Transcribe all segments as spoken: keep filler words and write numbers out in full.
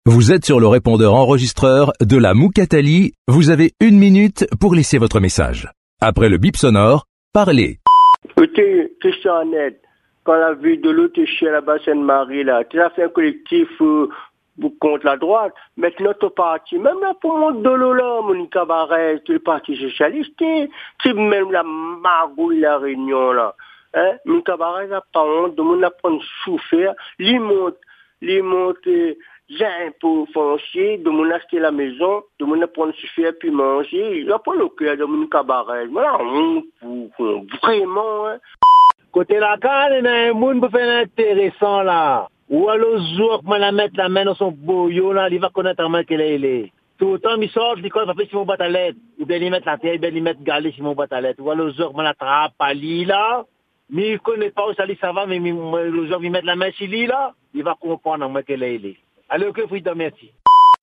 Vous êtes sur le répondeur enregistreur de la Moukatali. Vous avez une minute pour laisser votre message. Après le bip sonore, parlez. Écoutez, Christian Annette, quand la ville de l'autre chez la Basse-Marie, là, tu as fait un collectif euh, contre la droite. Maintenant, ton parti, même là, pour mon dolo, là, mon cabaret, tu es le parti socialiste, tu même la magouille, la réunion, là. Hein? Mon cabaret, n'a pas honte, de mon apprendre souffert, lui monte, lui monte, j'ai un peu foncier, de mon acheter la maison, de mon apprendre souffert, puis manger, il n'y a pas le cœur de mon cabaret. Voilà, vraiment, hein. Côté la canne, il y a un monde pour faire intéressant, là. Ou alors, jour, moi, la mettre la main dans son boyau, là, il va connaître vraiment qu'elle est. Tout le temps, il sort, je dis quoi, il va faire sur mon boîte à lettres. Ou bien, il met la tête, ou bien, il met galé sur mon boîte à lettres. Ou alors, jour, moi, la trappe à lui, là. Mais il ne connaît pas où ça, ça va, mais le jour, il met la main sur lui, là, il va comprendre comment qu'elle est. Allez, ok, Frida, merci.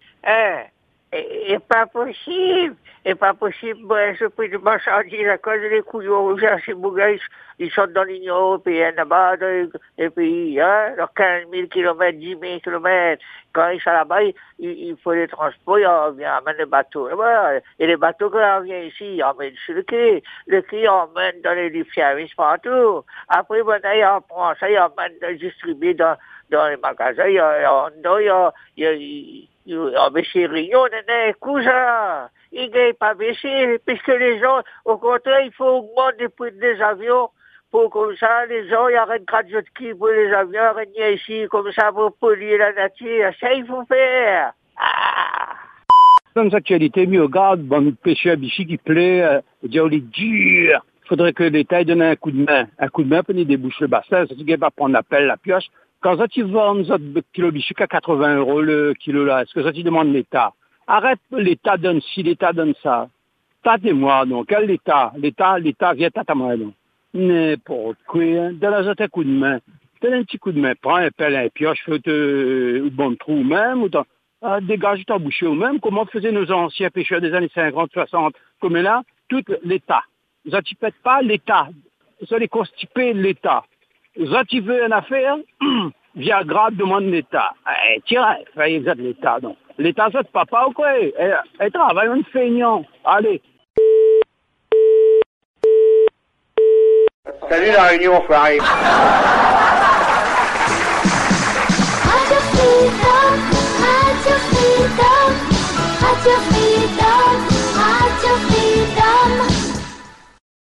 Eh, c'est pas possible. C'est pas possible. Moi, je prie de marchandises à cause des couillons. Ces bougas, ils sont dans l'Union européenne, là-bas, dans les pays, hein, dans quinze mille kilomètres, dix mille kilomètres. Quand ils sont là-bas, il, il faut les transports, on vient amener des bateaux. Et, voilà. Et les bateaux, quand on vient ici, ils emmènent sur le quai. Le quai, on emmène dans les services partout. Après, maintenant, on prend ça, on emmène distribuer dans, dans les magasins. Il y a, il y a, il y a, il y a on baissé Rio, néné, cousin. Il n'est pas baissé, puisque les gens, au contraire, il faut augmenter les prix des avions. Pour comme ça, les gens, ils arrêtent de qui pour les avions, arrêtent ici, comme ça, pour polluer la nature. Ça, il faut faire. Ah. Dans l'actualité, mais regarde, bon, pêcheur Bichy qui plaît, euh, dire, il est dur. Il faudrait que l'État donne un coup de main. Un coup de main pour nous déboucher le bassin. Ça, tu vas prendre la pelle, la pioche. Quand ça, tu vends notre kilo Bichy qu'à quatre-vingts euros le kilo là, est-ce que ça, tu demandes l'État? Arrête, l'État donne ci, l'État donne ça. Tâtez-moi, donc. Quel État? L'État, l'État vient tâte-moi, donc. N'importe quoi, hein. Donne-moi un coup de main. Donne un petit coup de main. Prends un pelle, un pioche, fais-te un bon trou même, ou ah, dégage ta bouchée ou même. Comment faisaient nos anciens pêcheurs des années cinquante, soixante? Comme là, tout l'État. Vous n'en pas l'État. Vous allez constiper l'État. Vous en tu veux une affaire, via grade demande l'État. Eh, tiens, vous êtes l'État, donc. L'État, c'est papa ou quoi? Eh, eh travaille, on feignant. Allez. Salut la Réunion, enfoiré.